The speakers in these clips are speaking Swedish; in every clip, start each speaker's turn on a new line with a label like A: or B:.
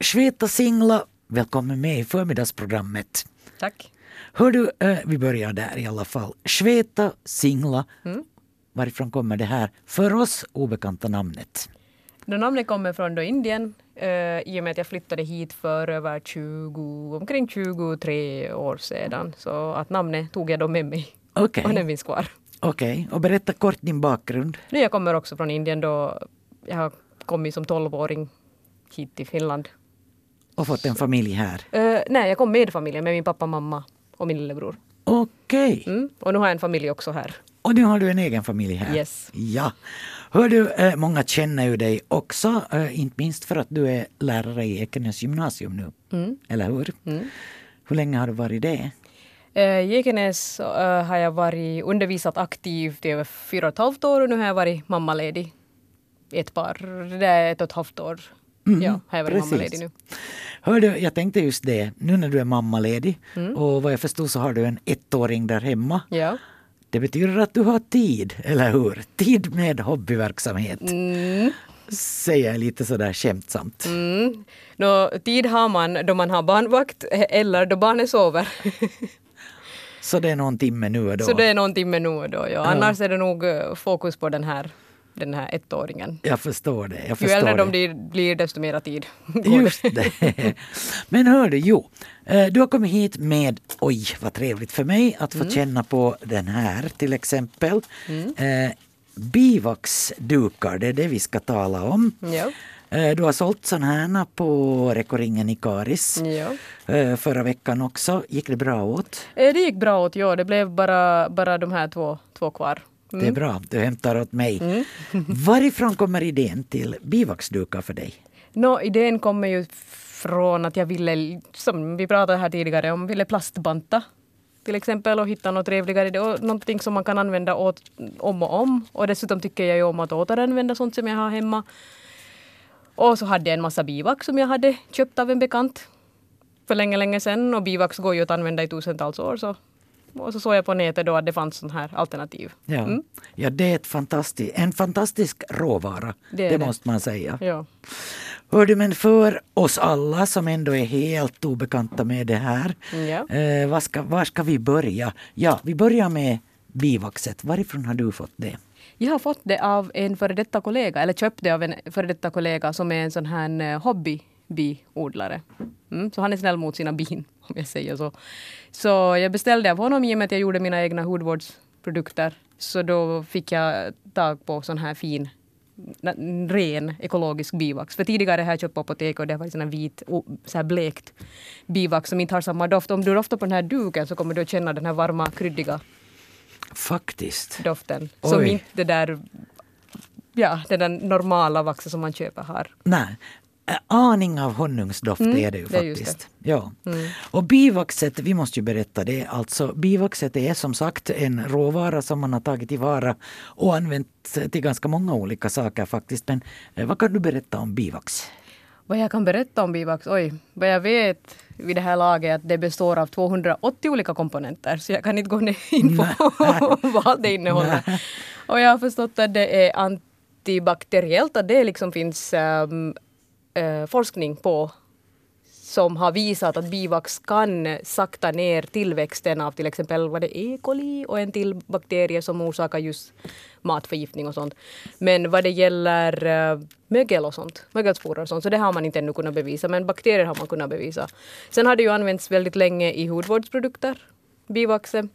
A: Sveta Singla, välkommen med i förmiddagsprogrammet.
B: Tack.
A: Hör du, vi börjar där i alla fall. Sveta Singla, varifrån kommer det här för oss obekanta namnet?
B: Namnet kommer från Indien i och med att jag flyttade hit för över omkring 23 år sedan. Så att namnet tog jag då med mig.
A: Okej.
B: Och den finns kvar.
A: Okej, och berätta kort din bakgrund.
B: Nu jag kommer också från Indien då jag har kommit som 12-åring hit till Finland.
A: Och fått en familj här.
B: Nej, jag kom med familjen med min pappa, mamma och min lillebror.
A: Okej.
B: Och nu har jag en familj också här.
A: Och nu har du en egen familj här.
B: Yes.
A: Ja. Hör du, många känner ju dig också, inte minst för att du är lärare i Ekenäs gymnasium nu. Eller hur? Hur länge har du varit det?
B: I Ekenäs har jag varit undervisat aktivt i över 4,5 år och nu har jag varit mammaledig det är 1,5 år. Ja, har jag varit mammaledig nu.
A: Hör du, jag tänkte just det, nu när du är mammaledig och vad jag förstår så har du en 1-åring där hemma.
B: Ja.
A: Det betyder att du har tid, eller hur? Tid med hobbyverksamhet. Säger jag lite sådär skämtsamt.
B: Tid har man då man har barnvakt eller då barnet sover.
A: Så det är någon timme nu och då?
B: Så det är någon timme nu och då, ja. Annars är det nog fokus på den här 1-åringen.
A: Jag förstår det.
B: Ju äldre de blir desto mera tid.
A: Just det. Men hör du, du har kommit hit med, oj vad trevligt för mig att få känna på den här till exempel. Bivaxdukar, det är det vi ska tala om.
B: Ja.
A: Du har sålt sådana här på Rekoringen i Karis förra veckan också. Gick det bra åt?
B: Det gick bra åt, ja. Det blev bara de här två kvar.
A: Det är bra, du hämtar åt mig. Varifrån kommer idén till bivaxdukar för dig?
B: Idén kommer ju från att jag ville, som vi pratade här tidigare om, ville plastbanta till exempel och hitta något trevligare. Och någonting som man kan använda om och om. Och dessutom tycker jag ju om att återanvända sånt som jag har hemma. Och så hade jag en massa bivax som jag hade köpt av en bekant för länge sedan. Och bivax går ju att använda i tusentals år. Och så såg jag på nätet då att det fanns sån här alternativ.
A: Ja, det är en fantastisk råvara. Det måste man säga.
B: Ja.
A: Hör du, men för oss alla som ändå är helt obekanta med det här. Var ska vi börja? Ja, vi börjar med bivaxet. Varifrån har du fått det?
B: Jag har fått det av en före detta kollega, eller köpt det av en före detta kollega som är en sån här hobbybiodlare. Så han är snäll mot sina bin, om jag säger så. Så jag beställde av honom i och med att jag gjorde mina egna hudvårdsprodukter. Så då fick jag tag på sån här fin, ren ekologisk bivax. För tidigare har jag köpt på apotek och det var sån här vit, så här blekt bivax som inte har samma doft. Om du doftar på den här duken så kommer du att känna den här varma, kryddiga doften. Som inte det där, den där normala vaxen som man köper har.
A: Nej, aning av honungsdoft är det ju faktiskt. Ja. Och bivaxet, vi måste ju berätta det. Alltså bivaxet är som sagt en råvara som man har tagit tillvara och använt till ganska många olika saker faktiskt. Men vad kan du berätta om bivax?
B: Vad jag kan berätta om bivax? Vad jag vet vid det här laget är att det består av 280 olika komponenter. Så jag kan inte gå in på vad allt det innehåller. Och jag har förstått att det är antibakteriellt. Att det liksom finns forskning på som har visat att bivax kan sakta ner tillväxten av till exempel E. coli och en till bakterie som orsakar just matförgiftning och sånt. Men vad det gäller mögel och sånt, mögelsporer och sånt, så det har man inte ännu kunnat bevisa. Men bakterier har man kunnat bevisa. Sen har det ju använts väldigt länge i hudvårdsprodukter, bivaxet.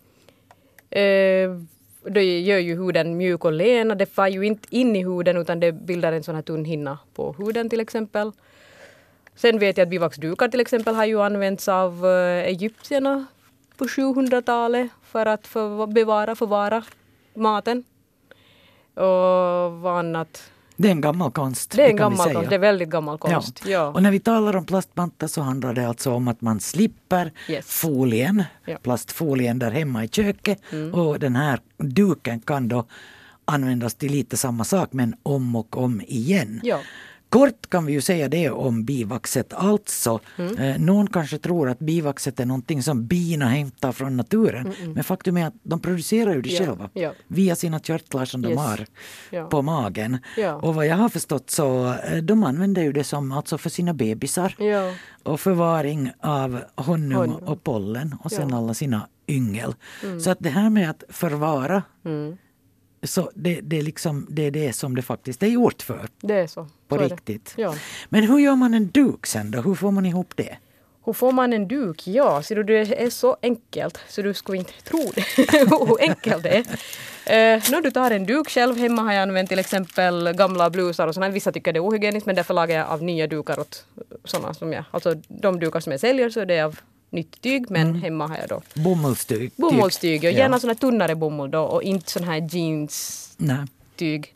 B: Det gör ju huden mjuk och len och det far ju inte in i huden utan det bildar en sån här tunn hinna på huden till exempel. Sen vet jag att bivaxdukar till exempel har ju använts av egyptierna på 700-talet för att förvara maten. Och vad annat?
A: Det är en gammal konst.
B: Det är en gammal konst, det är väldigt gammal konst. Ja.
A: Och när vi talar om plastbantar så handlar det alltså om att man slipper folien, plastfolien där hemma i köket. Och den här duken kan då användas till lite samma sak men om och om igen.
B: Ja.
A: Kort kan vi ju säga det om bivaxet. Alltså, någon kanske tror att bivaxet är någonting som bina hämtar från naturen. Men faktum är att de producerar ju det själva via sina körtlar som de har på magen. Och vad jag har förstått så de använder ju det som alltså för sina bebisar. Och förvaring av honung och pollen och sen alla sina yngel. Så att det här med att förvara så det är det som det faktiskt är gjort för.
B: Det är så.
A: På
B: så
A: riktigt.
B: Ja.
A: Men hur gör man en duk sen då? Hur får man ihop det?
B: Hur får man en duk? Ja, så det är så enkelt så du skulle inte tro det. Hur enkelt det är. När du tar en duk själv, hemma har jag använt till exempel gamla blusar och sådana. Vissa tycker det är ohygieniskt men därför lagar jag av nya dukar åt sådana som jag, alltså de dukar som jag säljer så är det av nytt tyg men hemma har jag då bomullstyg och gärna sån här tunnare bomull då och inte sån här jeans-tyg.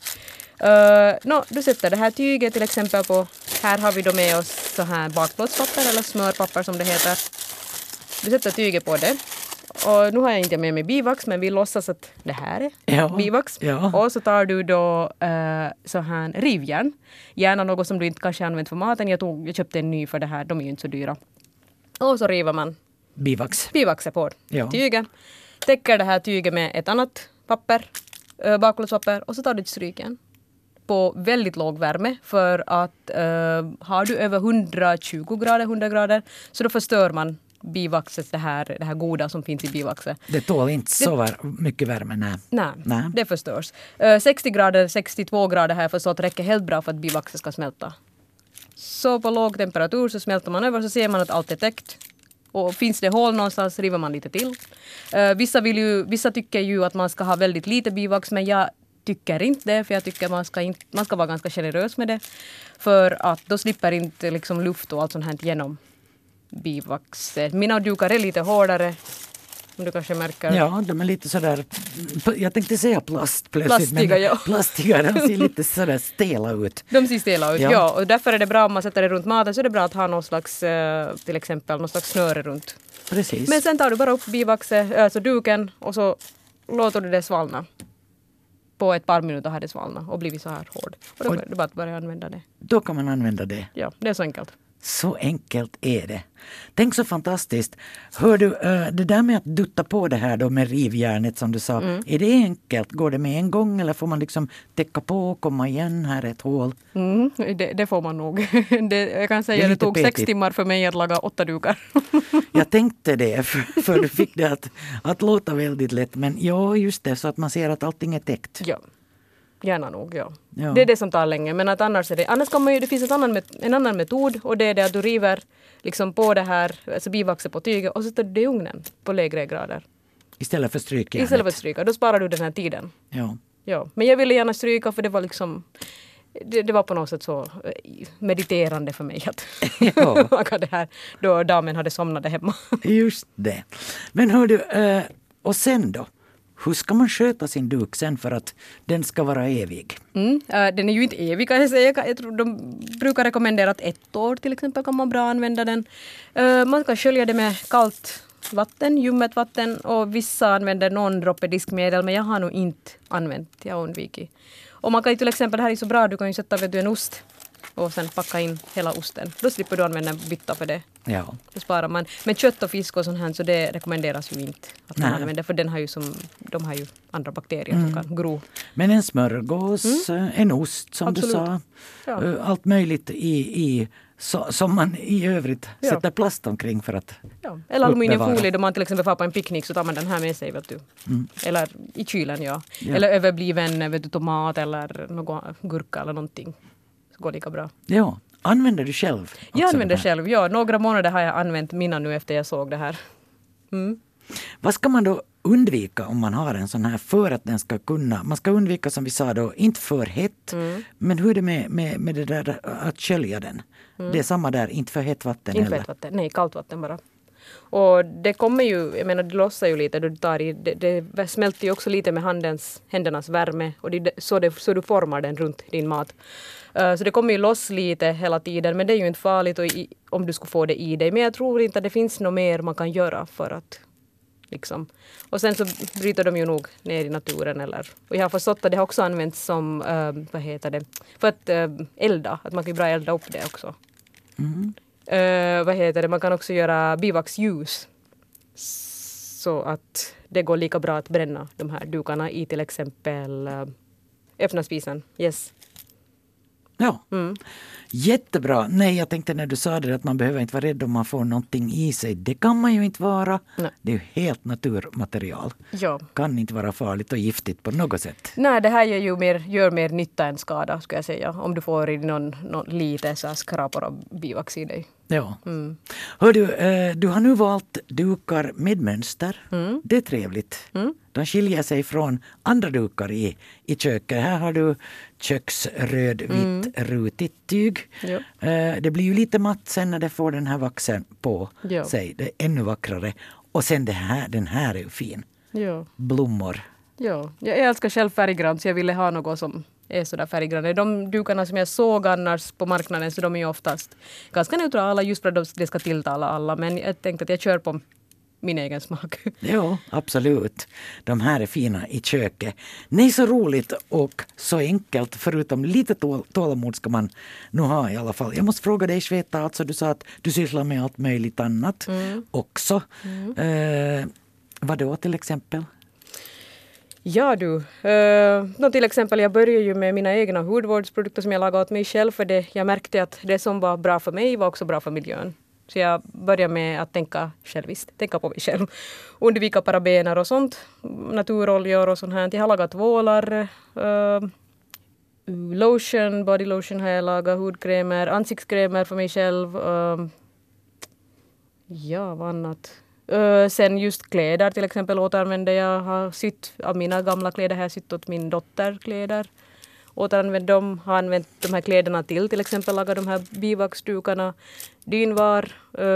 B: Du sätter det här tyget till exempel på, här har vi då med oss så här bakplåtspapper eller smörpapper som det heter. Du sätter tyget på det. Och nu har jag inte med mig bivax men vi låtsas att det här är bivax. Och så tar du då så här rivjärn. Gärna något som du inte kanske använt för maten. Jag köpte en ny för det här, de är ju inte så dyra. Och så river man bivaxet på tyget. Täcker det här tyget med ett annat papper, bakplåtspapper och så tar du ett strykjärn på väldigt låg värme för att har du över 120 grader, 100 grader så då förstör man bivaxet, det här goda som finns i bivaxet.
A: Det tål inte så mycket värme,
B: nej, det förstörs. 60 grader, 62 grader här förstått räcker helt bra för att bivaxet ska smälta. Så på låg temperatur så smälter man över så ser man att allt är täckt. Och finns det hål någonstans river man lite till. Vissa tycker ju att man ska ha väldigt lite bivax men jag tycker inte det för jag tycker man ska vara ganska generös med det. För att då slipper inte liksom luft och allt sånt här genom bivaxet. Mina dukar är lite hårdare. Om du kanske märker.
A: Ja, de är lite sådär, jag tänkte säga
B: plastiga,
A: plastiga, de ser lite sådär stela ut.
B: De ser stela ut, ja. Och därför är det bra om man sätter det runt maten så är det bra att ha någon slags, till exempel, någon slags snöre runt.
A: Precis.
B: Men sen tar du bara upp bivaxet, alltså duken och så låter du det svalna. På ett par minuter har det svalnat och blivit så här hård. Och då är det bara att börja använda det.
A: Då kan man använda det.
B: Ja, det är så enkelt.
A: Så enkelt är det. Tänk så fantastiskt. Hör du, det där med att dutta på det här då med rivjärnet som du sa. Är det enkelt? Går det med en gång eller får man liksom täcka på och komma igen här ett hål?
B: Det får man nog. Jag kan säga att det tog 6 timmar för mig att laga 8 dukar.
A: Jag tänkte det för du fick det att låta väldigt lätt. Men ja, just det, så att man ser att allting är täckt.
B: Ja. Gärna nog, ja. Det är det som tar länge. Men att annars kan man ju, det finns en annan metod och det är det att du river liksom på det här, alltså bivaxet på tyget och så tar du det i ugnen på lägre grader.
A: Istället för strykjärnet?
B: Istället för stryka, då sparar du den här tiden. Ja. Men jag ville gärna stryka för det var liksom, det var på något sätt så mediterande för mig att laga det här då damen hade somnat hemma. Just
A: det. Men hör du, och sen då? Hur ska man sköta sin duk sen för att den ska vara evig?
B: Den är ju inte evig kan jag säga. Jag tror de brukar rekommendera att 1 år till exempel kan man bra använda den. Man kan skölja det med kallt vatten, ljummet vatten och vissa använder någon droppe diskmedel men jag har nog inte använt, jag har undvikit. Och man kan ju till exempel, det här är så bra, du kan ju sätta en ost och sen packa in hela osten. Då slipper du använda en bytta för det.
A: Ja.
B: Då sparar man. Men kött och fisk och sånt här så det rekommenderas ju inte att man använder för de har ju andra bakterier som kan gro.
A: Men en smörgås, en ost som absolut. Du sa, allt möjligt som man i övrigt sätter plast omkring för att
B: eller aluminiumfolie då man till exempel får på en picknick så tar man den här med sig vet du. Eller i kylen eller överbliven tomat eller någon gurka eller någonting. Går lika bra.
A: Ja, använder du själv?
B: Jag använder själv, några månader har jag använt mina nu efter jag såg det här.
A: Vad ska man då undvika om man har en sån här för att den ska kunna, man ska undvika som vi sa då, inte för hett, men hur är det med det där att skölja den? Det är samma där, inte för hett vatten
B: inte hett vatten, nej kallt vatten bara. Och det kommer ju, jag menar det lossar ju lite, du tar i, det smälter ju också lite med händernas värme och så du formar den runt din mat. Så det kommer ju loss lite hela tiden men det är ju inte farligt om du skulle få det i dig. Men jag tror inte att det finns något mer man kan göra för att liksom. Och sen så bryter de ju nog ner i naturen. Och jag har förstått att det har också använts som, för att elda. Att man kan bra elda upp det också. Man kan också göra bivaxljus. Så att det går lika bra att bränna de här dukarna i till exempel öppna spisen. Yes.
A: Ja, jättebra. Nej, jag tänkte när du sa det att man behöver inte vara rädd om man får någonting i sig. Det kan man ju inte vara. Nej. Det är ju helt naturmaterial. Ja. Kan inte vara farligt och giftigt på något sätt.
B: Nej, det här gör mer nytta än skada, ska jag säga. Om du får i någon lite så här skrapor av bivax i dig.
A: Ja. Hör du har nu valt dukar med mönster. Det är trevligt. De skiljer sig från andra dukar i köket. Här har du köksröd-vitt rutigt tyg. Ja. Det blir ju lite matt sen när det får den här vaxen på sig. Det är ännu vackrare. Och sen den här är ju fin. Ja. Blommor.
B: Ja, jag älskar själv färggrant så jag ville ha något som är sådär färggrann. De dukarna som jag såg annars på marknaden så de är ju oftast ganska neutrala just för att det ska tilltala alla. Men jag tänkte att jag kör på min egen smak.
A: Ja, absolut. De här är fina i köket. Nej, så roligt och så enkelt. Förutom lite tålamod ska man nu ha i alla fall. Jag måste fråga dig, Sveta, alltså du sa att du sysslar med allt möjligt annat också. Vad då till exempel?
B: Ja du, till exempel jag började ju med mina egna hudvårdsprodukter som jag lagade åt mig själv för det. Jag märkte att det som var bra för mig var också bra för miljön. Så jag började med att tänka på mig själv. Undvika parabener och sånt, naturoljor och sånt här. Jag har lagat tvålar, lotion, body lotion har jag lagat, hudkrämer, ansiktskrämer för mig själv. Vad annat? Sen just kläder till exempel återanvänder jag. Har sytt av mina gamla kläder har jag sytt åt min dotter kläder. Återanvänt dem, har använt de här kläderna till exempel laga de här bivaxdukarna, dynvar.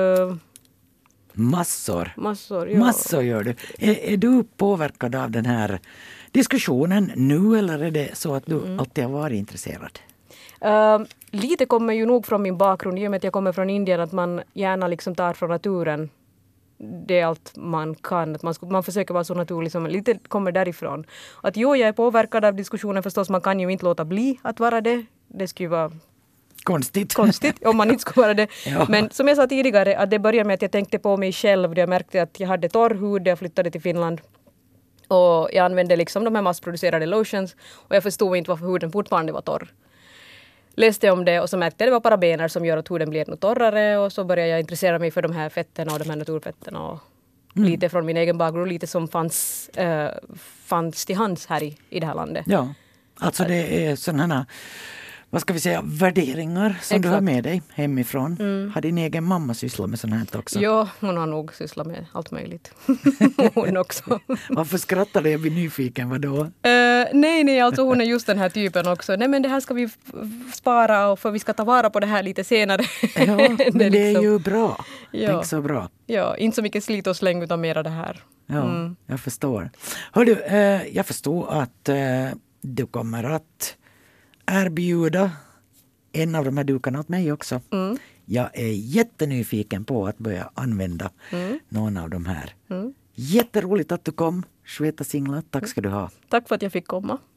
A: Massor.
B: Ja.
A: Massor gör du. Är du påverkad av den här diskussionen nu eller är det så att du alltid har varit intresserad?
B: Lite kommer ju nog från min bakgrund i och med att jag kommer från Indien att man gärna liksom tar från naturen. Det är allt man kan. Att man försöker vara så naturlig som lite kommer därifrån. Att jag är påverkad av diskussionen förstås. Man kan ju inte låta bli att vara det. Det skulle vara
A: konstigt
B: om man inte skulle vara det.
A: Ja.
B: Men som jag sa tidigare att det började med att jag tänkte på mig själv. Jag märkte att jag hade torr hud när jag flyttade till Finland. Och jag använde liksom de här massproducerade lotions. Och jag förstod inte varför huden fortfarande var torr. Läste om det och så märkte jag att det var parabener som gör att huden blir ännu torrare och så började jag intressera mig för de här fetterna och de här naturfetterna och lite från min egen bakgrund, lite som fanns till hands här i det här landet.
A: Ja, alltså det är sådana, vad ska vi säga, värderingar som du har med dig hemifrån. Har din egen mamma sysslat med sådant här också?
B: Ja, hon har nog sysslat med allt möjligt. Hon också.
A: Varför skrattar du? Jag blir nyfiken, vadå?
B: Nej, alltså hon är just den här typen också. Nej, men det här ska vi spara och för vi ska ta vara på det här lite senare.
A: Ja, men det är ju bra. Ja. Tänk så bra.
B: Ja, inte så mycket slit och släng utan mera det här.
A: Ja, jag förstår. Hör du, jag förstår att du kommer att erbjuda en av de här dukarna åt mig också. Jag är jättenyfiken på att börja använda någon av de här. Jätteroligt att du kom, Sveta Singla. Tack ska du ha.
B: Tack för att jag fick komma.